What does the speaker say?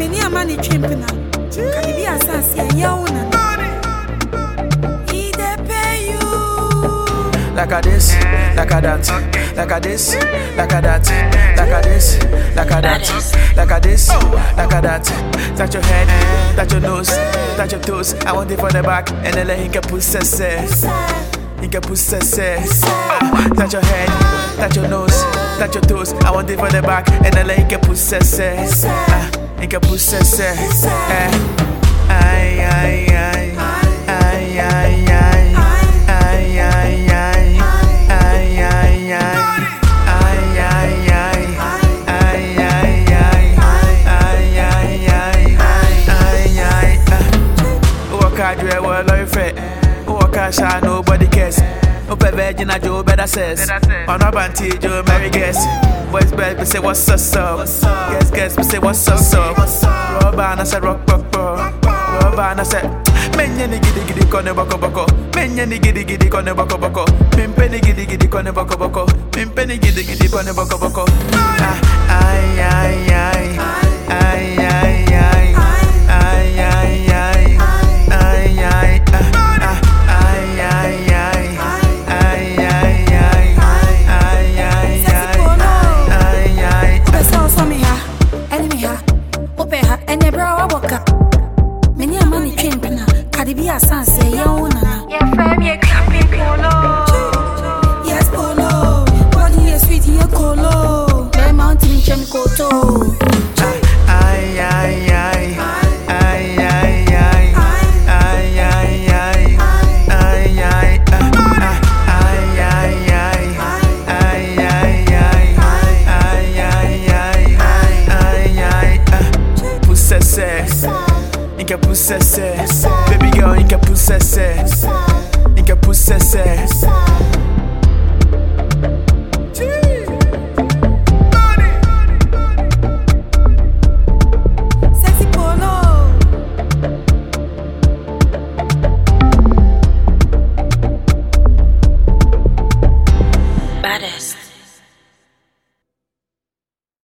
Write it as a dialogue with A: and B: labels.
A: Many a money chimping. Can it be a sassy and yawn? He they pay you
B: like a this, like a that, like a this, like a that, like a this, like a that, like a this, like a that. Touch your head, touch your nose, touch your toes. I want it for the back, and then he can push success. He can push success. Touch your head, touch your nose, touch your toes. I want it for the back, and then he can push success. He can push success. Ay, ay, ay, ay, ay, ay. Nobody cares. Open virgin, I do better says. On a banty, Joe Mary guess. Boys, bed, we say what's up, guess, we say what's up. Robber, I said rock, Robber, I said, Many giddy corner boko. Many giddy corner boko. Pimpany giddy corner boko. Pimpany giddy corner boko. Ay, ay, ay, ay, ay, ay.
A: Yes, polo. Body is sweet, you colo. Bear mountain, chemical.
B: Ay, ay, ay, ay, ay, ay, ay, ay, ay, ay, ay, baby girl, you can possess it.